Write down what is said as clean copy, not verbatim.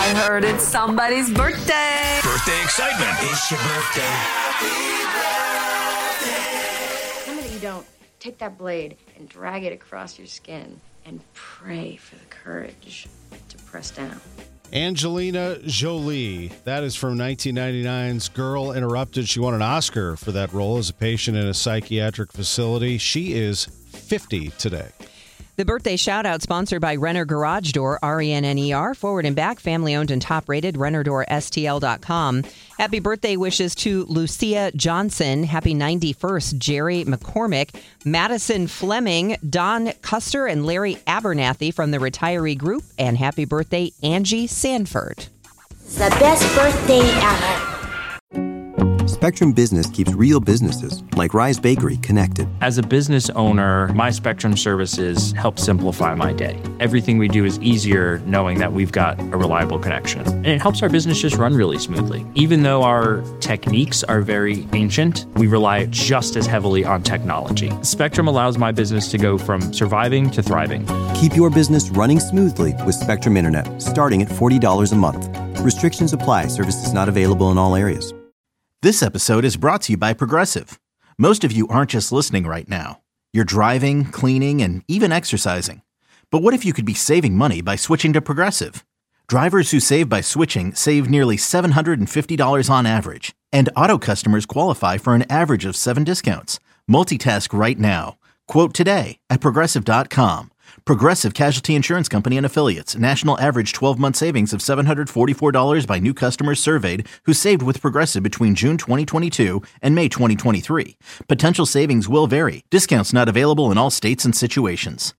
I heard it's somebody's birthday. Birthday excitement. It's your birthday. Tell me that you don't take that blade and drag it across your skin and pray for the courage to press down. Angelina Jolie. That is from 1999's Girl Interrupted. She won an Oscar for that role as a patient in a psychiatric facility. She is 50 today. The birthday shout-out sponsored by Renner Garage Door, RENNER, forward and back, family-owned and top-rated, RennerDoorSTL.com. Happy birthday wishes to Lucia Johnson. Happy 91st, Jerry McCormick, Madison Fleming, Don Custer, and Larry Abernathy from the Retiree Group. And happy birthday, Angie Sanford. The best birthday ever. Spectrum Business keeps real businesses, like Rise Bakery, connected. As a business owner, my Spectrum services help simplify my day. Everything we do is easier knowing that we've got a reliable connection. And it helps our business just run really smoothly. Even though our techniques are very ancient, we rely just as heavily on technology. Spectrum allows my business to go from surviving to thriving. Keep your business running smoothly with Spectrum Internet, starting at $40 a month. Restrictions apply. Services not available in all areas. This episode is brought to you by Progressive. Most of you aren't just listening right now. You're driving, cleaning, and even exercising. But what if you could be saving money by switching to Progressive? Drivers who save by switching save nearly $750 on average. And auto customers qualify for an average of 7 discounts. Multitask right now. Quote today at Progressive.com. Progressive Casualty Insurance Company and Affiliates. National average 12-month savings of $744 by new customers surveyed who saved with Progressive between June 2022 and May 2023. Potential savings will vary. Discounts not available in all states and situations.